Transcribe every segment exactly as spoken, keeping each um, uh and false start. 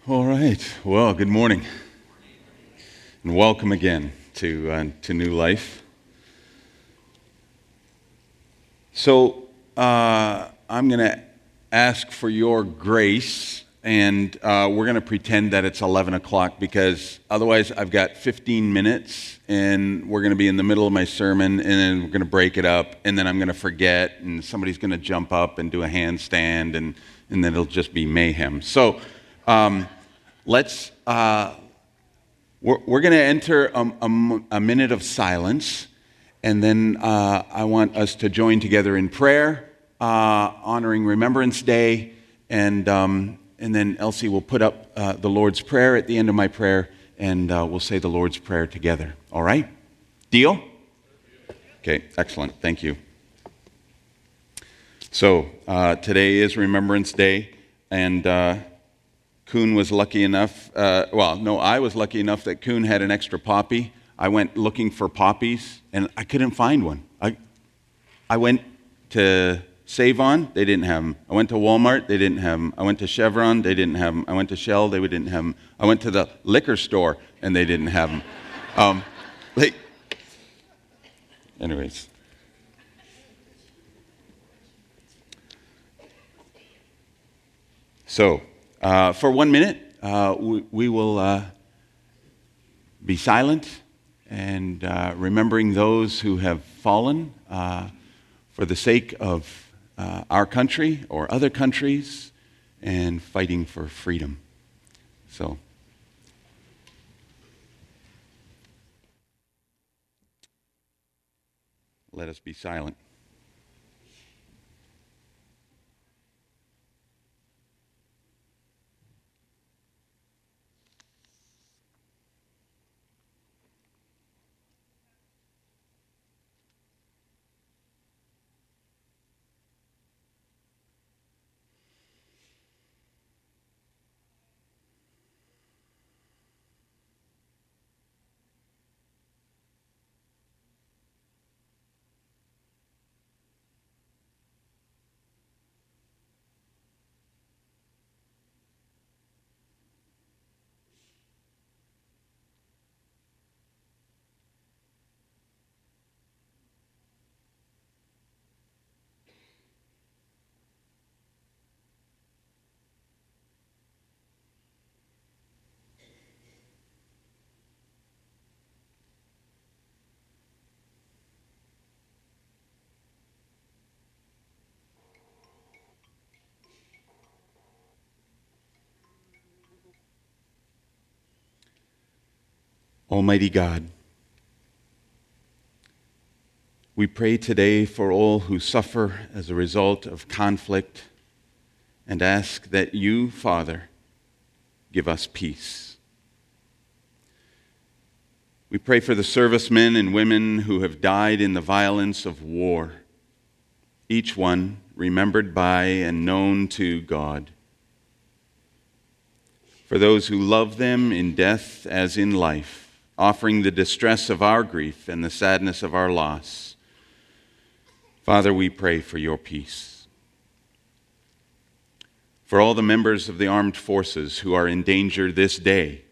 All right. Well, good morning, and welcome again to uh, to New Life. So uh, I'm going to ask for your grace, and uh, we're going to pretend that it's eleven o'clock because otherwise I've got fifteen minutes, and we're going to be in the middle of my sermon, and then we're going to break it up, and then I'm going to forget, and somebody's going to jump up and do a handstand, and and then it'll just be mayhem. So. Um, Let's, uh, we're, we're going to enter a, a, a minute of silence, and then uh, I want us to join together in prayer, uh, honoring Remembrance Day, and, um, and then Elsie will put up uh, the Lord's Prayer at the end of my prayer, and uh, we'll say the Lord's Prayer together. All right? Deal? Okay, excellent. Thank you. So, uh, today is Remembrance Day, and... Uh, Kuhn was lucky enough, uh, well, no, I was lucky enough that Kuhn had an extra poppy. I went looking for poppies, and I couldn't find one. I, I went to Save-On, they didn't have them. I went to Walmart, they didn't have them. I went to Chevron, they didn't have them. I went to Shell, they didn't have them. I went to the liquor store, and they didn't have them. Um, like, anyways. So, Uh, for one minute, uh, we, we will uh, be silent and uh, remembering those who have fallen uh, for the sake of uh, our country or other countries and fighting for freedom. So, let us be silent. Almighty God, we pray today for all who suffer as a result of conflict and ask that you, Father, give us peace. We pray for the servicemen and women who have died in the violence of war, each one remembered by and known to God. For those who love them in death as in life, offering the distress of our grief and the sadness of our loss. Father, we pray for your peace. For all the members of the armed forces who are in danger this day,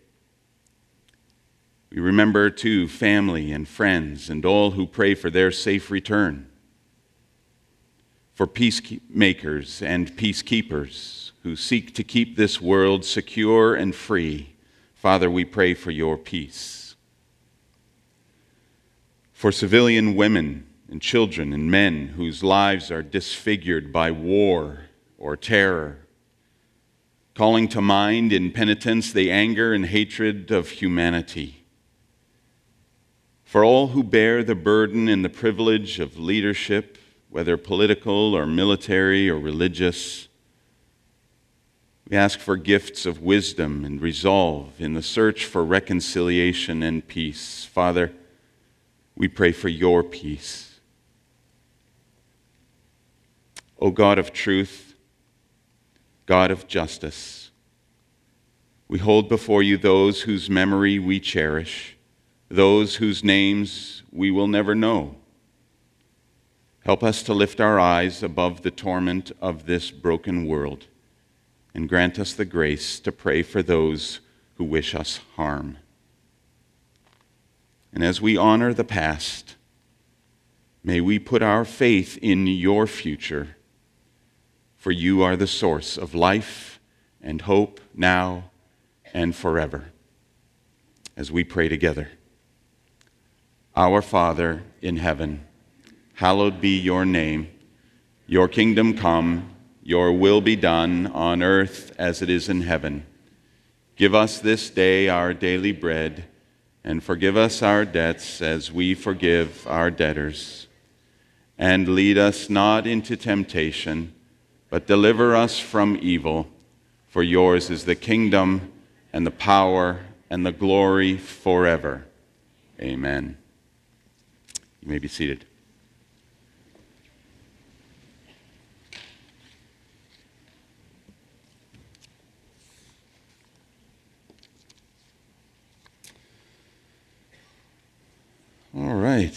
we remember too family and friends and all who pray for their safe return. For peacemakers and peacekeepers who seek to keep this world secure and free, Father, we pray for your peace. For civilian women and children and men whose lives are disfigured by war or terror, calling to mind in penitence the anger and hatred of humanity. For all who bear the burden and the privilege of leadership, whether political or military or religious, we ask for gifts of wisdom and resolve in the search for reconciliation and peace. Father, we pray for your peace. O God of truth, God of justice, we hold before you those whose memory we cherish, those whose names we will never know. Help us to lift our eyes above the torment of this broken world and grant us the grace to pray for those who wish us harm. And as we honor the past, may we put our faith in your future, for you are the source of life and hope now and forever. As we pray together. Our Father in heaven, hallowed be your name. Your kingdom come, your will be done on earth as it is in heaven. Give us this day our daily bread, and forgive us our debts as we forgive our debtors. And lead us not into temptation, but deliver us from evil. For yours is the kingdom and the power and the glory forever. Amen. You may be seated. All right.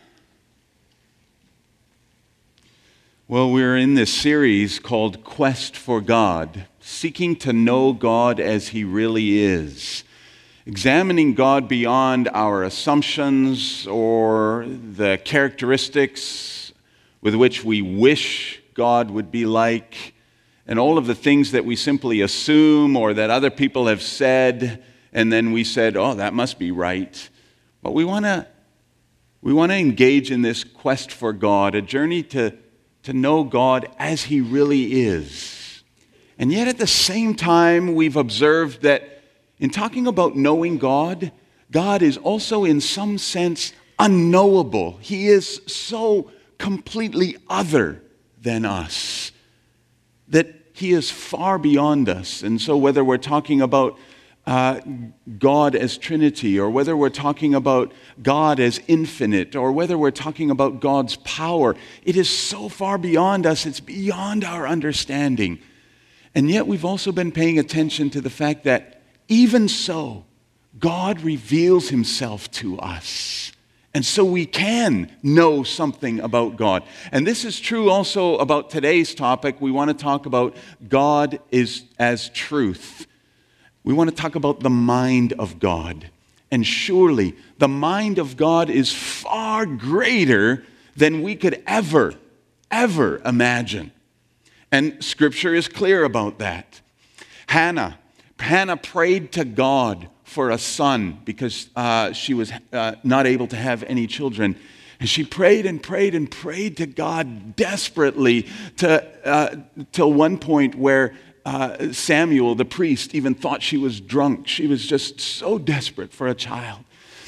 Well, we're in this series called Quest for God, seeking to know God as He really is, examining God beyond our assumptions or the characteristics with which we wish God would be like, and all of the things that we simply assume or that other people have said, and then we said, oh, that must be right. But we want to we want to engage in this quest for God, a journey to to know God as He really is. And yet at the same time, we've observed that in talking about knowing God, God is also in some sense unknowable. He is so completely other than us that He is far beyond us. And so whether we're talking about Uh, God as Trinity, or whether we're talking about God as infinite, or whether we're talking about God's power, it is so far beyond us, it's beyond our understanding. And yet we've also been paying attention to the fact that even so, God reveals Himself to us. And so we can know something about God. And this is true also about today's topic. We want to talk about God is as truth. We want to talk about the mind of God. And surely the mind of God is far greater than we could ever, ever imagine. And Scripture is clear about that. Hannah, Hannah prayed to God for a son because uh, she was uh, not able to have any children. And she prayed and prayed and prayed to God desperately to uh, till one point where Uh, Samuel, the priest, even thought she was drunk. She was just so desperate for a child.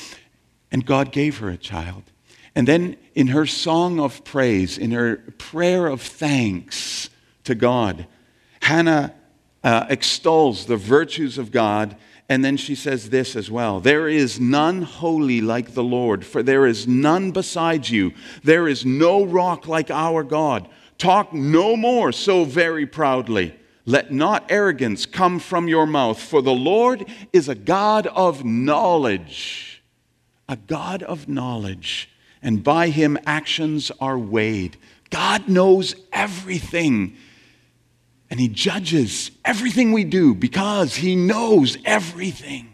And God gave her a child. And then in her song of praise, in her prayer of thanks to God, Hannah uh, extols the virtues of God. And then she says this as well: there is none holy like the Lord, for there is none beside you. There is no rock like our God. Talk no more so very proudly. Let not arrogance come from your mouth, for the Lord is a God of knowledge, a God of knowledge, and by Him actions are weighed. God knows everything, and He judges everything we do because He knows everything.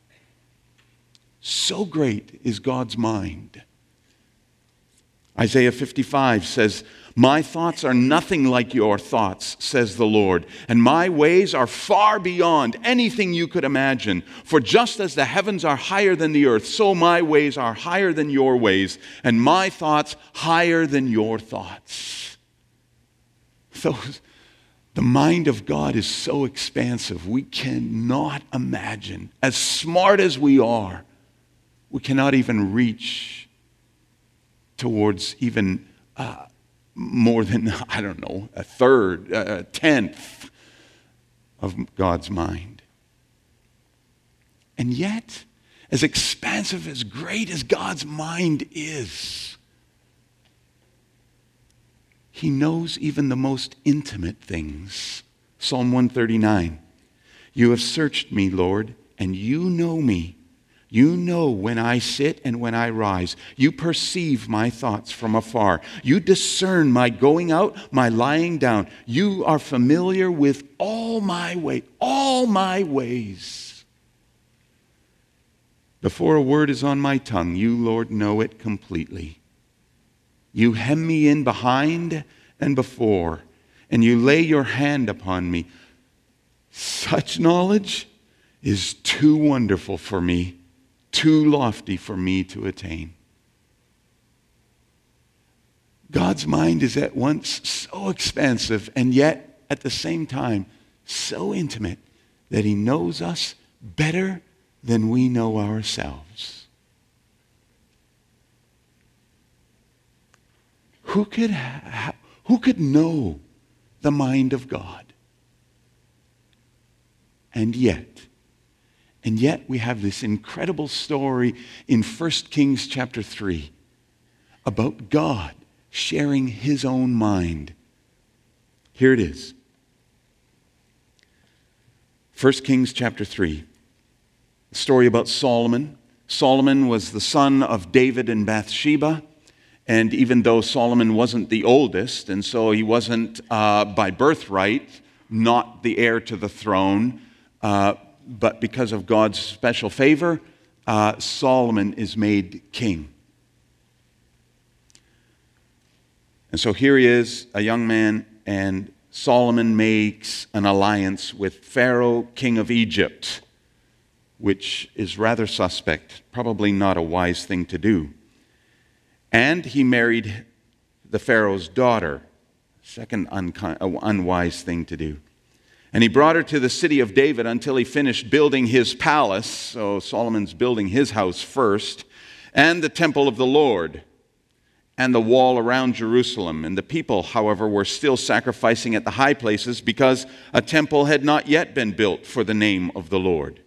So great is God's mind. Isaiah fifty-five says, my thoughts are nothing like your thoughts, says the Lord, and my ways are far beyond anything you could imagine. For just as the heavens are higher than the earth, so my ways are higher than your ways, and my thoughts higher than your thoughts. So the mind of God is so expansive, we cannot imagine. As smart as we are, we cannot even reach towards even Uh, more than, I don't know, a third, a tenth of God's mind. And yet, as expansive, as great as God's mind is, He knows even the most intimate things. Psalm one thirty-nine, you have searched me, Lord, and you know me. You know when I sit and when I rise. You perceive my thoughts from afar. You discern my going out, my lying down. You are familiar with all my way, all my ways. Before a word is on my tongue, you, Lord, know it completely. You hem me in behind and before, and you lay your hand upon me. Such knowledge is too wonderful for me, too lofty for me to attain. God's mind is at once so expansive and yet at the same time so intimate that he knows us better than we know ourselves. Who could, ha- who could know the mind of God? And yet, and yet we have this incredible story in First Kings chapter three about God sharing his own mind. Here it is. First Kings chapter three. A story about Solomon. Solomon was the son of David and Bathsheba. And even though Solomon wasn't the oldest, and so he wasn't uh, by birthright not the heir to the throne, uh, but because of God's special favor, uh, Solomon is made king. And so here he is, a young man, and Solomon makes an alliance with Pharaoh, king of Egypt, which is rather suspect, probably not a wise thing to do. And he married the Pharaoh's daughter, second unki- unwise thing to do. And he brought her to the city of David until he finished building his palace. So Solomon's building his house first, and the temple of the Lord, and the wall around Jerusalem. And the people, however, were still sacrificing at the high places because a temple had not yet been built for the name of the Lord.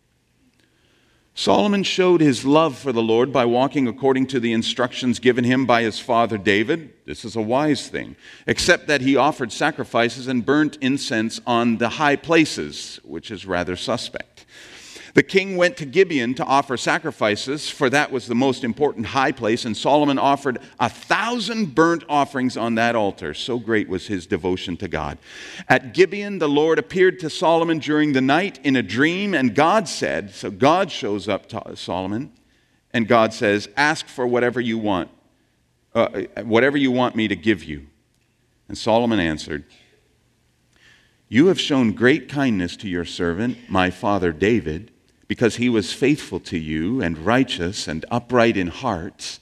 Solomon showed his love for the Lord by walking according to the instructions given him by his father David. This is a wise thing, except that he offered sacrifices and burnt incense on the high places, which is rather suspect. The king went to Gibeon to offer sacrifices, for that was the most important high place, and Solomon offered a thousand burnt offerings on that altar. So great was his devotion to God. At Gibeon, the Lord appeared to Solomon during the night in a dream, and God said, so God shows up to Solomon, and God says, ask for whatever you want, uh, whatever you want me to give you. And Solomon answered, you have shown great kindness to your servant, my father David, because he was faithful to you and righteous and upright in heart.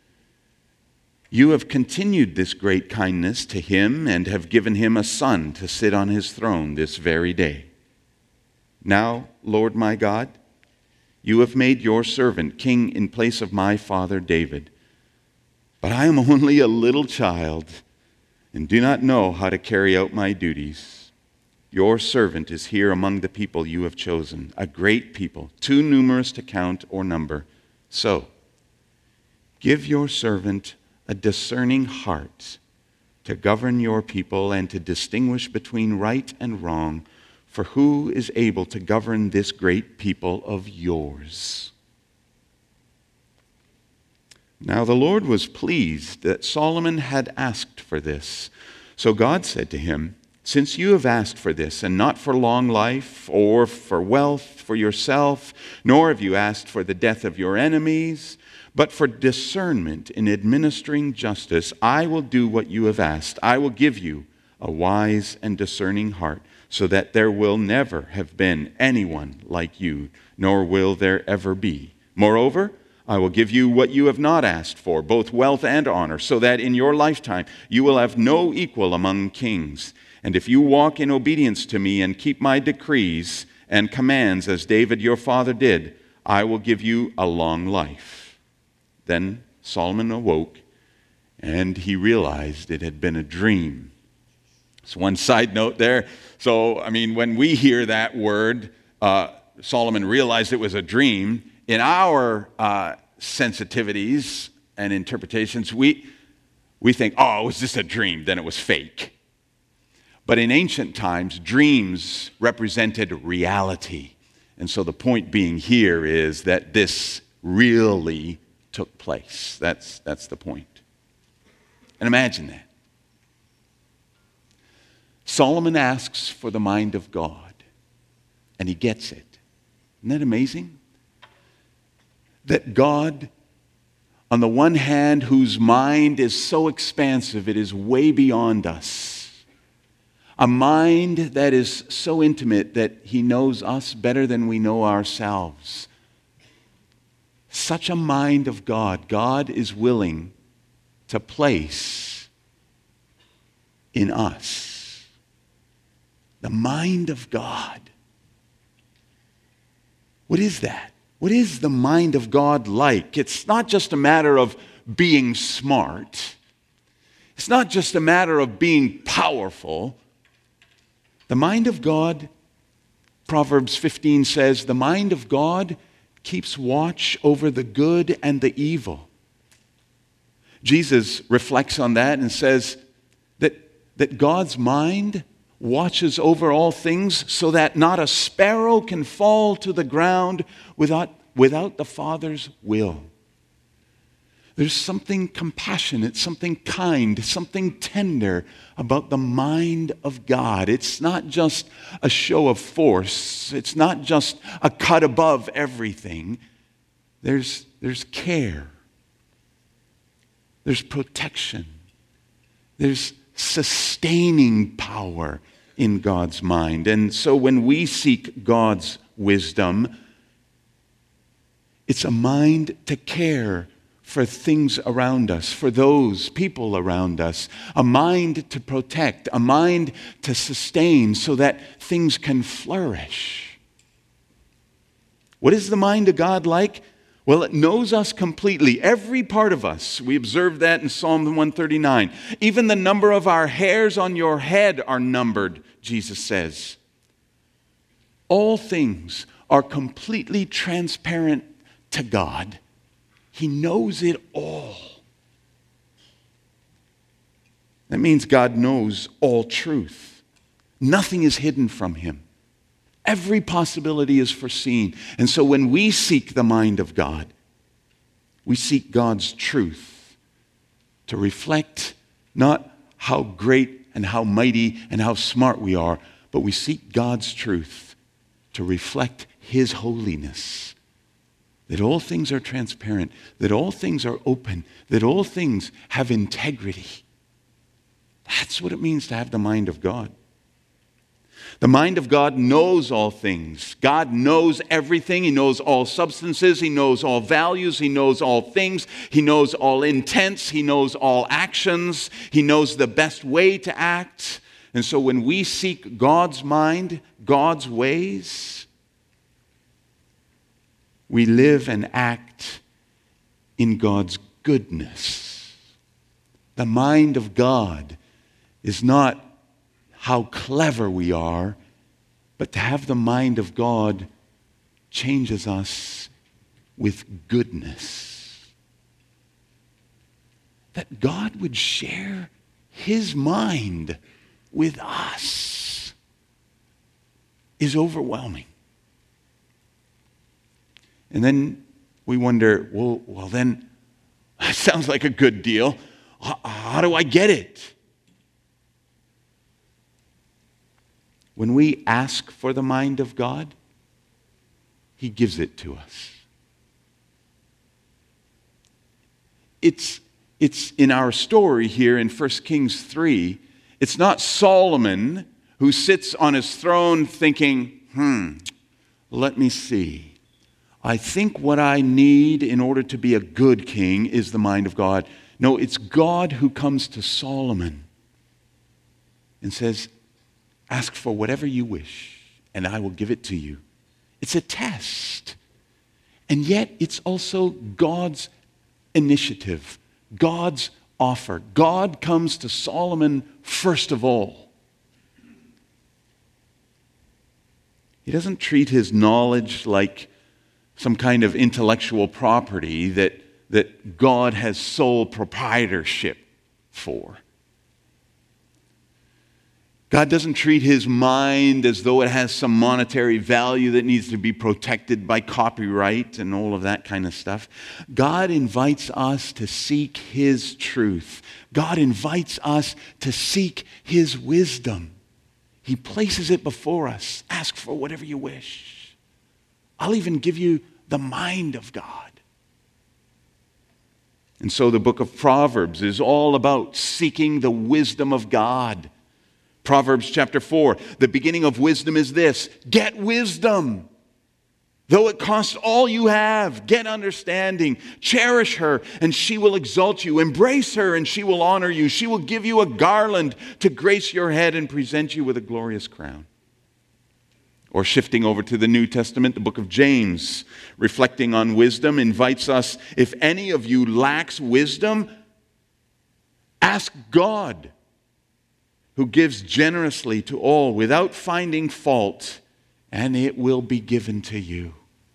You have continued this great kindness to him and have given him a son to sit on his throne this very day. Now, Lord my God, you have made your servant king in place of my father David. But I am only a little child and do not know how to carry out my duties. Your servant is here among the people you have chosen, a great people, too numerous to count or number. So, give your servant a discerning heart to govern your people and to distinguish between right and wrong, for who is able to govern this great people of yours? Now the Lord was pleased that Solomon had asked for this. So God said to him, since you have asked for this, and not for long life, or for wealth for yourself, nor have you asked for the death of your enemies, but for discernment in administering justice, I will do what you have asked. I will give you a wise and discerning heart, so that there will never have been anyone like you, nor will there ever be. Moreover, I will give you what you have not asked for, both wealth and honor, so that in your lifetime you will have no equal among kings. And if you walk in obedience to me and keep my decrees and commands as David your father did, I will give you a long life. Then Solomon awoke, and he realized it had been a dream. So one side note there. So, I mean, when we hear that word, uh, Solomon realized it was a dream. In our uh, sensitivities and interpretations, we, we think, oh, it was just a dream, then it was fake. But in ancient times, dreams represented reality. And so the point being here is that this really took place. That's, that's the point. And imagine that. Solomon asks for the mind of God, and he gets it. Isn't that amazing? That God, on the one hand, whose mind is so expansive, it is way beyond us. A mind that is so intimate that he knows us better than we know ourselves. Such a mind of God, God is willing to place in us. The mind of God. What is that? What is the mind of God like? It's not just a matter of being smart. It's not just a matter of being powerful. The mind of God, Proverbs fifteen says, the mind of God keeps watch over the good and the evil. Jesus reflects on that and says that, that God's mind watches over all things so that not a sparrow can fall to the ground without, without the Father's will. There's something compassionate, something kind, something tender about the mind of God. It's not just a show of force. It's not just a cut above everything. There's, there's care. There's protection. There's sustaining power in God's mind. And so when we seek God's wisdom, it's a mind to care for things around us, for those people around us, a mind to protect, a mind to sustain so that things can flourish. What is the mind of God like? Well, it knows us completely, every part of us. We observe that in Psalm one thirty-nine. Even the number of our hairs on your head are numbered, Jesus says. All things are completely transparent to God. He knows it all. That means God knows all truth. Nothing is hidden from him. Every possibility is foreseen. And so when we seek the mind of God, we seek God's truth to reflect not how great and how mighty and how smart we are, but we seek God's truth to reflect his holiness. That all things are transparent, that all things are open, that all things have integrity. That's what it means to have the mind of God. The mind of God knows all things. God knows everything. He knows all substances. He knows all values. He knows all things. He knows all intents. He knows all actions. He knows the best way to act. And so when we seek God's mind, God's ways, we live and act in God's goodness. The mind of God is not how clever we are, but to have the mind of God changes us with goodness. That God would share his mind with us is overwhelming. And then we wonder, well, well then, that sounds like a good deal. How, how do I get it? When we ask for the mind of God, he gives it to us. It's, it's in our story here in First Kings three, it's not Solomon who sits on his throne thinking, hmm, let me see. I think what I need in order to be a good king is the mind of God. No, it's God who comes to Solomon and says, ask for whatever you wish, and I will give it to you. It's a test. And yet, it's also God's initiative, God's offer. God comes to Solomon first of all. He doesn't treat his knowledge like some kind of intellectual property that, that God has sole proprietorship for. God doesn't treat his mind as though it has some monetary value that needs to be protected by copyright and all of that kind of stuff. God invites us to seek his truth. God invites us to seek his wisdom. He places it before us. Ask for whatever you wish. I'll even give you the mind of God. And so the book of Proverbs is all about seeking the wisdom of God. Proverbs chapter four, the beginning of wisdom is this: get wisdom. Though it costs all you have, get understanding. Cherish her, and she will exalt you. Embrace her, and she will honor you. She will give you a garland to grace your head and present you with a glorious crown. Or shifting over to the New Testament, the book of James, reflecting on wisdom, invites us, if any of you lacks wisdom, ask God, who gives generously to all without finding fault, and it will be given to you.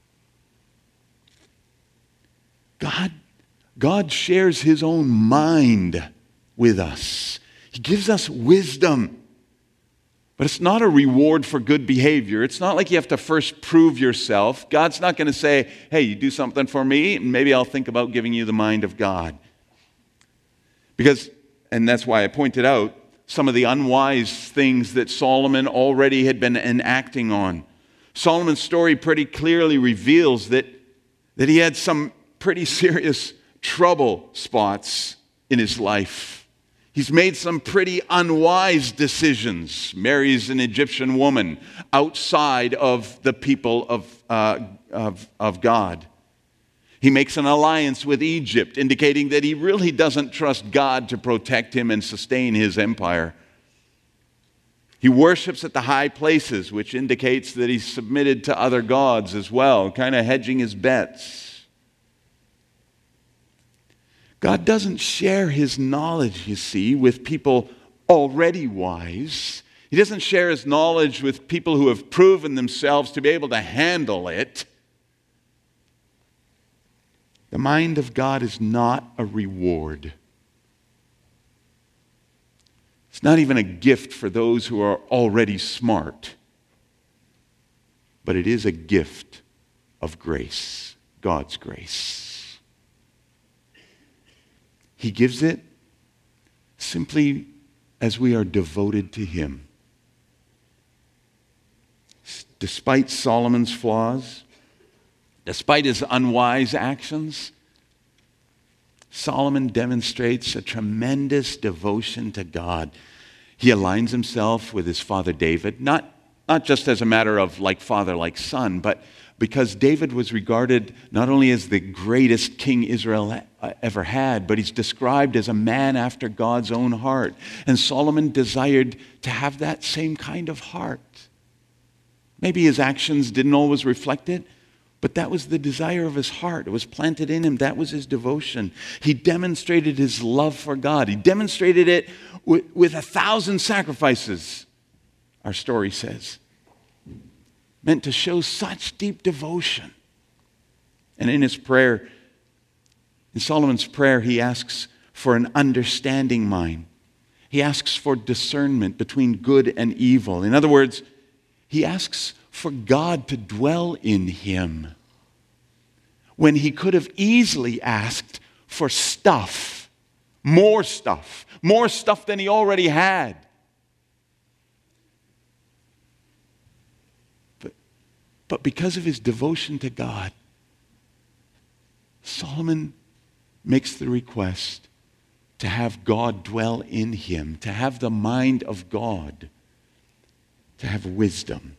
God, God shares his own mind with us. He gives us wisdom. But it's not a reward for good behavior. It's not like you have to first prove yourself. God's not going to say, hey, you do something for me, and maybe I'll think about giving you the mind of God. Because, and that's why I pointed out, some of the unwise things that Solomon already had been enacting on. Solomon's story pretty clearly reveals that, that he had some pretty serious trouble spots in his life. He's made some pretty unwise decisions. Marries an Egyptian woman outside of the people of, uh, of, of God. He makes an alliance with Egypt, indicating that he really doesn't trust God to protect him and sustain his empire. He worships at the high places, which indicates that he's submitted to other gods as well, kind of hedging his bets. God doesn't share his knowledge, you see, with people already wise. He doesn't share his knowledge with people who have proven themselves to be able to handle it. The mind of God is not a reward. It's not even a gift for those who are already smart. But it is a gift of grace, God's grace. He gives it simply as we are devoted to him. Despite Solomon's flaws, despite his unwise actions, Solomon demonstrates a tremendous devotion to God. He aligns himself with his father David, not, not just as a matter of like father, like son, but because David was regarded not only as the greatest king Israel ever had, but he's described as a man after God's own heart. And Solomon desired to have that same kind of heart. Maybe his actions didn't always reflect it, but that was the desire of his heart. It was planted in him. That was his devotion. He demonstrated his love for God. He demonstrated it with, with a thousand sacrifices, our story says, meant to show such deep devotion. And in his prayer, in Solomon's prayer, he asks for an understanding mind. He asks for discernment between good and evil. In other words, he asks for God to dwell in him when he could have easily asked for stuff, more stuff, more stuff than he already had. But, but because of his devotion to God, Solomon makes the request to have God dwell in him, to have the mind of God, to have wisdom.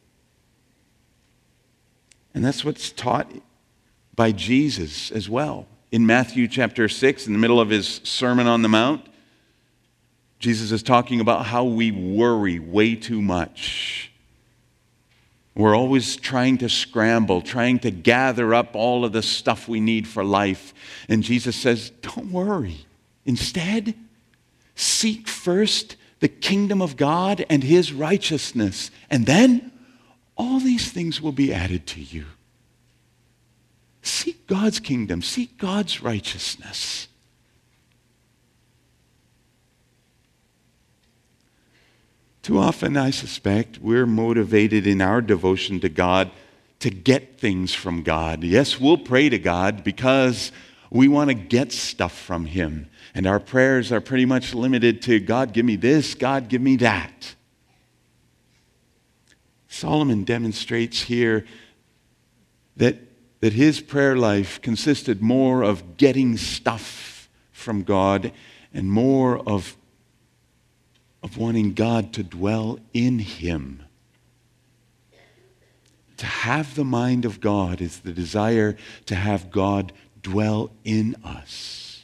And that's what's taught by Jesus as well. In Matthew chapter six, in the middle of his Sermon on the Mount, Jesus is talking about how we worry way too much. We're always trying to scramble, trying to gather up all of the stuff we need for life. And Jesus says, don't worry. Instead, seek first the kingdom of God and his righteousness. And then all these things will be added to you. Seek God's kingdom. Seek God's Too often, I suspect, we're motivated in our devotion to God to get things from God. Yes, we'll pray to God because we want to get stuff from Him. And our prayers are pretty much limited to, God, give me this, God, give me that. Solomon demonstrates here that, that his prayer life consisted more of getting stuff from God and more of of wanting God to dwell in him. To have the mind of God is the desire to have God dwell in us.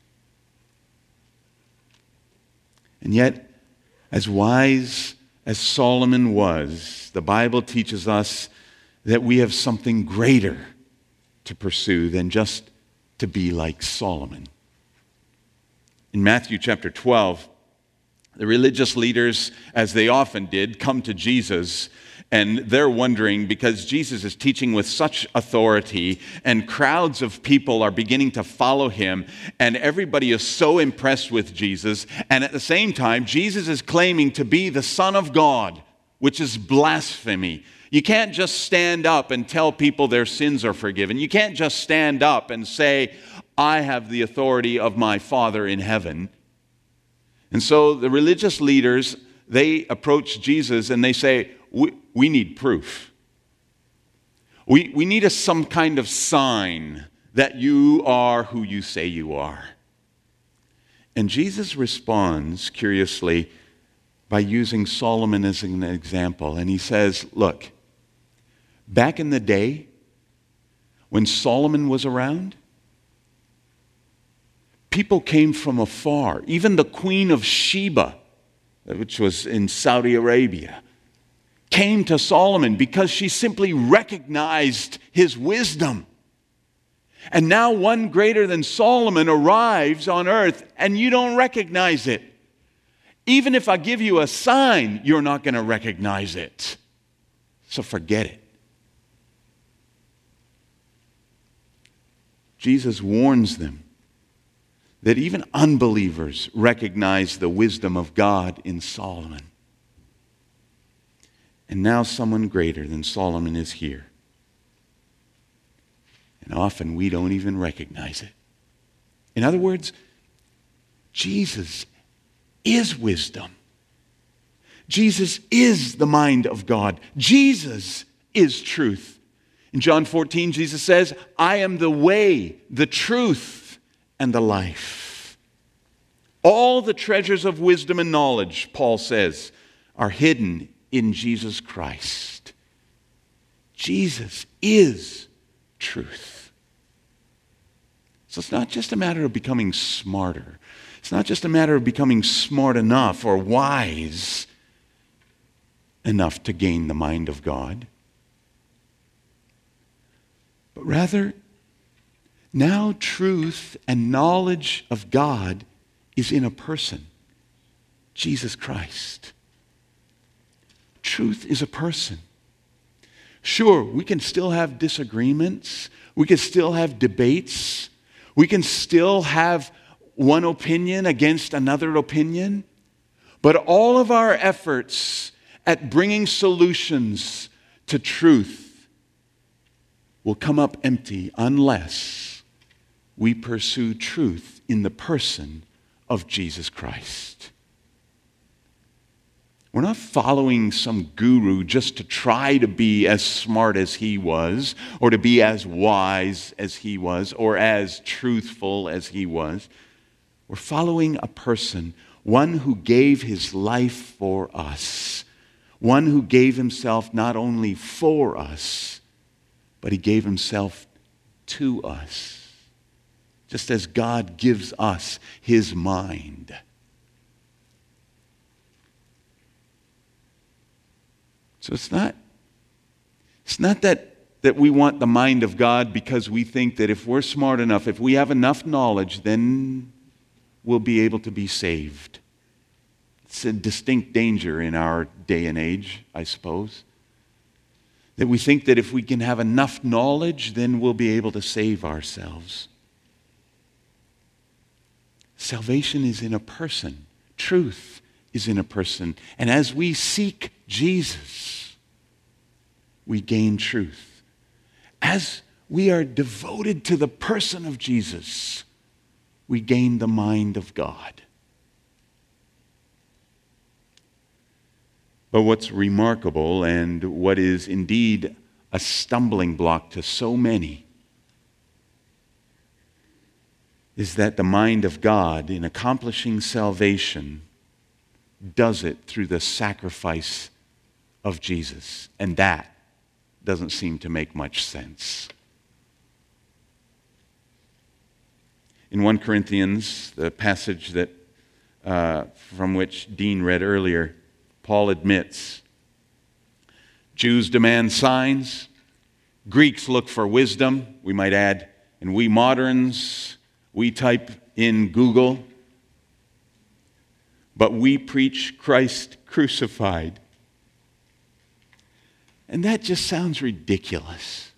And yet, as wise as Solomon was, the Bible teaches us that we have something greater to pursue than just to be like Solomon. In Matthew chapter twelve, the religious leaders, as they often did, come to Jesus, and they're wondering, because Jesus is teaching with such authority, and crowds of people are beginning to follow him, and everybody is so impressed with Jesus, and at the same time, Jesus is claiming to be the Son of God, which is blasphemy. You can't just stand up and tell people their sins are forgiven. You can't just stand up and say, I have the authority of my Father in heaven. And so the religious leaders, they approach Jesus and they say, we, we need proof. We, we need a, some kind of sign that you are who you say you are. And Jesus responds, curiously, by using Solomon as an example. And he says, look, back in the day, when Solomon was around, people came from afar. Even the Queen of Sheba, which was in Saudi Arabia, came to Solomon because she simply recognized his wisdom. And now one greater than Solomon arrives on earth and you don't recognize it. Even if I give you a sign, you're not going to recognize it. So forget it. Jesus warns them that even unbelievers recognize the wisdom of God in Solomon. And now someone greater than Solomon is here. And often we don't even recognize it. In other words, Jesus is wisdom. Jesus is the mind of God. Jesus is truth. In John fourteen, Jesus says, I am the way, the truth, and the life. All the treasures of wisdom and knowledge, Paul says, are hidden in Jesus Christ. Jesus is truth. So it's not just a matter of becoming smarter. It's not just a matter of becoming smart enough or wise enough to gain the mind of God. But rather, now truth and knowledge of God is in a person, Jesus Christ. Truth is a person. Sure, we can still have disagreements. We can still have debates. We can still have one opinion against another opinion. But all of our efforts at bringing solutions to truth will come up empty unless we pursue truth in the person of Jesus Christ. We're not following some guru just to try to be as smart as he was, or to be as wise as he was, or as truthful as he was. We're following a person, one who gave his life for us, one who gave himself not only for us, but he gave himself to us. Just as God gives us his mind. So it's not, it's not that, that we want the mind of God because we think that if we're smart enough, if we have enough knowledge, then we'll be able to be saved. It's a distinct danger in our day and age, I suppose. That we think that if we can have enough knowledge, then we'll be able to save ourselves. Salvation is in a person. Truth is in a person. And as we seek Jesus, we gain truth. As we are devoted to the person of Jesus, we gain the mind of God. But what's remarkable, and what is indeed a stumbling block to so many, is that the mind of God in accomplishing salvation does it through the sacrifice of Jesus. And that doesn't seem to make much sense. In First Corinthians, the passage that uh, from which Dean read earlier, Paul admits, Jews demand signs, Greeks look for wisdom, we might add, and we moderns, we type in Google, but we preach Christ crucified. And that just sounds ridiculous.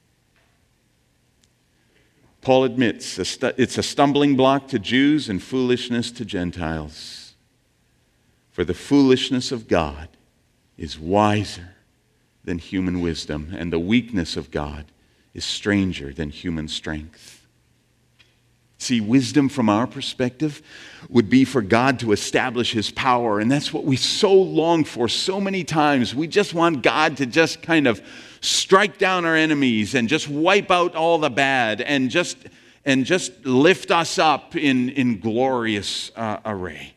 Paul admits it's a stumbling block to Jews and foolishness to Gentiles. For the foolishness of God is wiser than human wisdom, and the weakness of God is stranger than human strength. See, wisdom from our perspective would be for God to establish His power, and that's what we so long for so many times. We just want God to just kind of strike down our enemies and just wipe out all the bad and just, and just lift us up in, in glorious uh, array.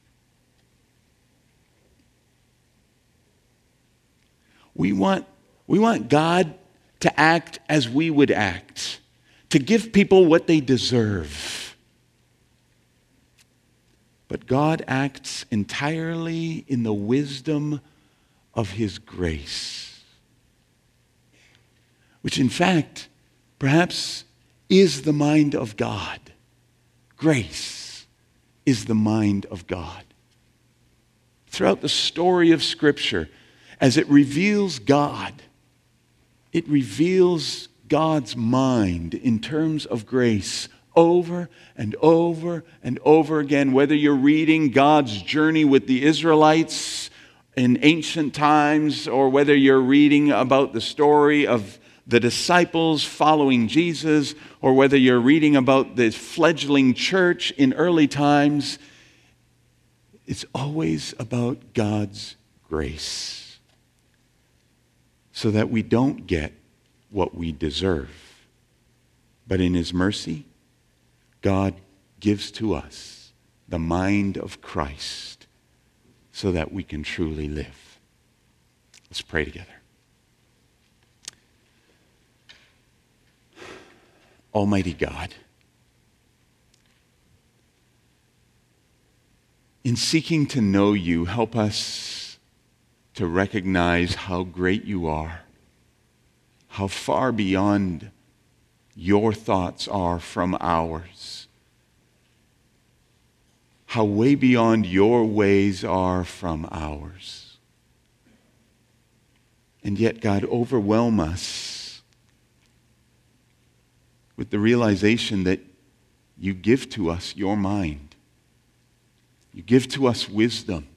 We want, we want God to act as we would act, to give people what they deserve. But God acts entirely in the wisdom of His grace, which in fact perhaps is the mind of God. Grace is the mind of God. Throughout the story of Scripture, as it reveals God, it reveals God's mind in terms of grace over and over and over again. Whether you're reading God's journey with the Israelites in ancient times, or whether you're reading about the story of the disciples following Jesus, or whether you're reading about the fledgling church in early times, it's always about God's grace, so that we don't get what we deserve. But in His mercy, God gives to us the mind of Christ so that we can truly live. Let's pray together. Almighty God, in seeking to know You, help us to recognize how great You are, how far beyond Your thoughts are from ours, how way beyond Your ways are from ours. And yet, God, overwhelm us with the realization that You give to us Your mind. You give to us wisdom.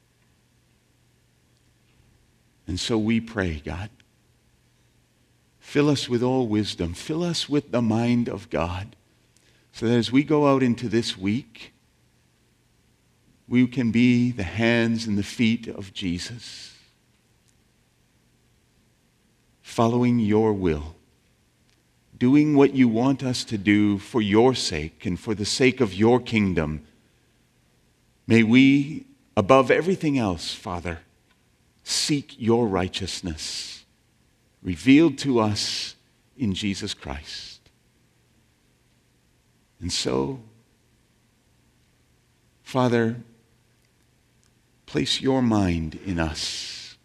And so we pray, God, fill us with all wisdom. Fill us with the mind of God, so that as we go out into this week, we can be the hands and the feet of Jesus, following Your will, doing what You want us to do for Your sake and for the sake of Your kingdom. May we, above everything else, Father, seek Your righteousness, revealed to us in Jesus Christ. And so, Father, place Your mind in us.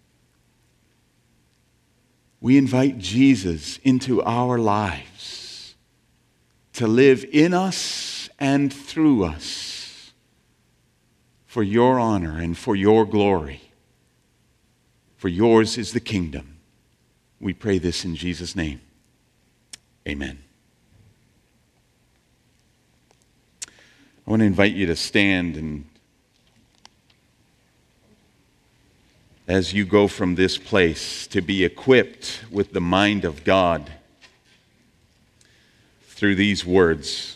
We invite Jesus into our lives to live in us and through us for Your honor and for Your glory. For Yours is the kingdom. We pray this in Jesus' name. Amen. I want to invite you to stand, and as you go from this place to be equipped with the mind of God through these words.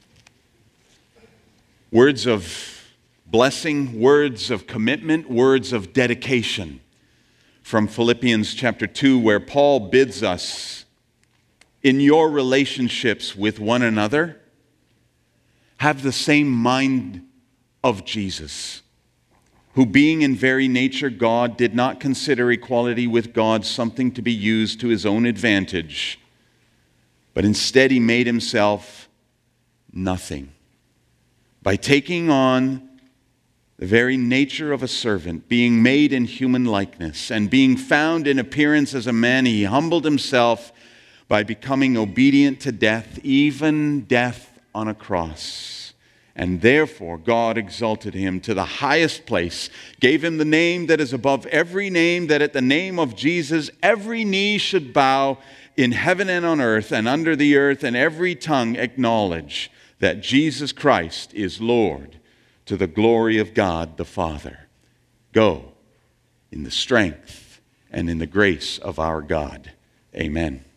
Words of blessing, words of commitment, words of dedication from Philippians chapter two, where Paul bids us, in your relationships with one another, have the same mind of Jesus, who being in very nature God, did not consider equality with God something to be used to his own advantage, but instead he made himself nothing by taking on the very nature of a servant, being made in human likeness, and being found in appearance as a man, he humbled himself by becoming obedient to death, even death on a cross. And therefore God exalted him to the highest place, gave him the name that is above every name, that at the name of Jesus every knee should bow in heaven and on earth and under the earth, and every tongue acknowledge that Jesus Christ is Lord, to the glory of God the Father. Go in the strength and in the grace of our God. Amen.